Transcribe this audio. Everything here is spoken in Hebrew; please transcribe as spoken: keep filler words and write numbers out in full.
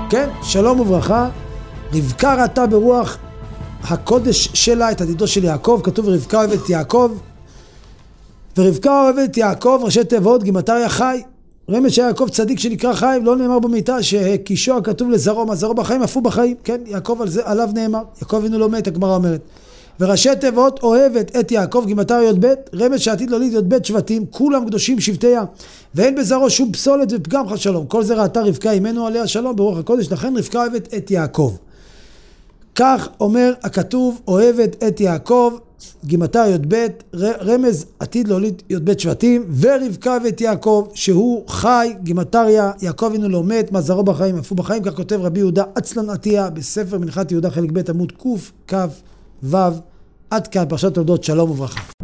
כן, שלום וברכה. רבקה ראתה ברוח הקודש שלה את עתידו של יעקב, כתוב רבקה אוהבת יעקב, ורבקה אוהבת יעקב ראשי תיבות גימטריה חי. רמז שיעקב צדיק שנקרא חי, לא נאמר במיטה שהקישו הכתוב לזרעו, מה זרעו בחיים אף הוא בחיים, כן, יעקב על זה, עליו נאמר, יעקב אבינו לא מת, הגמרא אומרת. וראשי תיבות אוהבת את יעקב גימטריה י"ב, רמז שעתיד להוליד י"ב שבטים, כולם קדושים שבטיה, ואין בזרעו שום פסולת ופגם חס שלום. כל זה ראתה רבקה אימנו עליה שלום ברוח הקודש, לכן רבקה אוהבת את יעקב. כך אומר הכתוב, אוהבת את יעקב גימטריה י"ב, רמז עתיד להוליד י"ב שבטים, ורבקה ואת יעקב שהוא חי, גימטריה יעקב אבינו לא מת, מה זרעו בחיים אף הוא בחיים. כך כותב רבי יהודה עצלן עטיה בספר מנחת יהודה חלק ב' עמוד ק' כ' ו'. עד כאן פרשת תולדות, שלום וברכה.